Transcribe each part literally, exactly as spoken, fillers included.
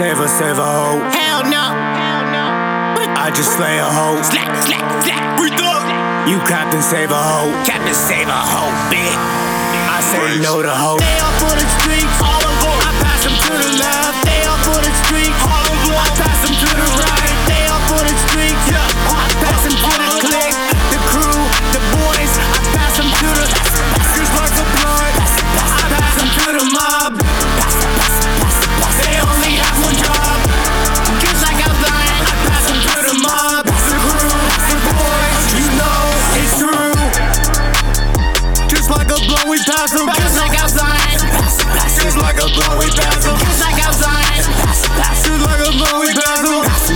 save a, save a hoe. Hell no. I just slay a hoe. Slack, slack, slack. Breathe up. You Captain Save a hoe. Captain Save a hoe, bitch. I say no to hoe. They all for the streets, all of them. I pass them to the left. They all for the streets, all of them. I pass them to the right. They all for the streets, yeah. I pass them to the clique, the crew, the boys. I pass them to the just like a blood. I pass them to the mob. They only have one job. Just like I'm lying, I pass them to the mob. The crew, the boys, you know it's true. Just like a blow, we pass them. Just like outside. Just like a blow, we pass them. Just like outside. Just like a blow, we pass them.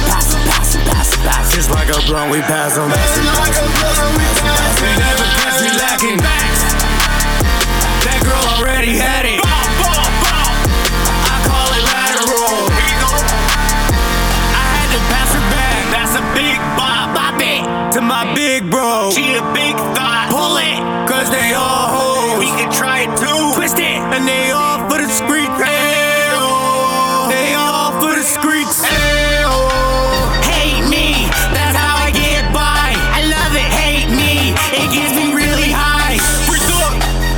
Just like a blunt, we pass them. Just like a blow, we pass them. They never catch me lacking. That girl already had it. I call it lateral. I had to pass her back. That's a big bop. Bop it. To my big bro. She a big thought. Pull it. Cause they all hoes. We can try it too. Twist it. And they all for the street. Ayo. They all for the streets. Ayo. Hate me. That's how I get by. I love it. Hate me. It gets me really high. Breathe up.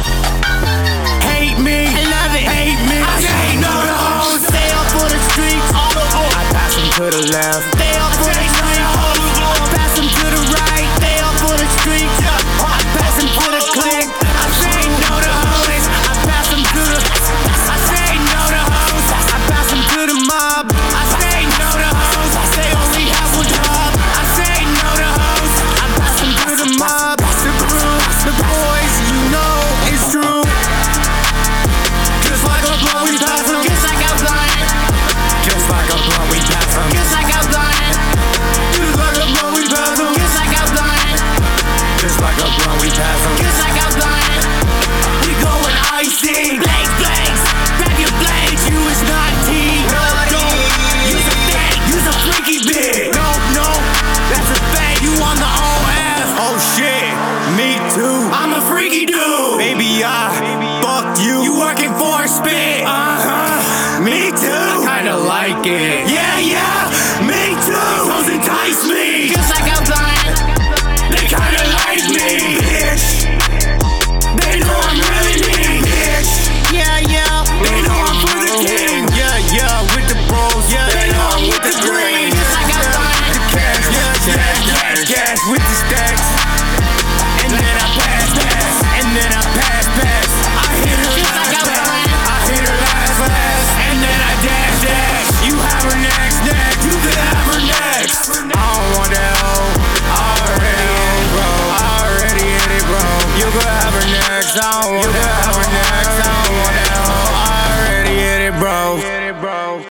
Hate me. I love it. Hate me. I say no to hoes. They all for the streets. All of them. I pass them to the left. They all for the streets. All of them. I pass them to the right. They all for the streets. I pass them to the clique. I say no to hoes. I pass them to the. I say no to hoes. I pass them to the mob. I say no to hoes. They only have one job. I say no to hoes. I pass them to the mob. The crew, the boys, you know it's true. Just like a blunt, we pass them. Just like I was lying. Just like a blunt, we pass them. Just like I was lying. Just like a blunt, we pass them. Just like I was lying. Just like a blunt, we pass them. Just like I was lying. We going icy. Blades, blades. Grab your blades. You is not tea. No, don't. Use a thing. Use a freaky bitch. No, no, that's a thing. You on the O F. Oh shit, me too. I'm a freaky dude. Baby, I fucked you. You working for a spit. Uh-huh, me too. Kinda like it. Yeah, yeah, me too. Those entice me. Just like I was lying. They kinda like me. Bitch, They know I'm really mean. bitch. Yeah, yeah. They know I'm for the king. Yeah, yeah, with the bros. Yeah, They know I'm with the green. Just like I was lying. The cash, yeah, yeah, cash, cash with the stacks. And then I pass, pass. And then I pass, pass. I hit her Just like I last, was last. lying. I hit her last, last. And then I dash, dash. You have her next, next. You could have her next. I don't want that hoe. I already hit it, bro. I already hit it, bro. You could have her next. I don't want that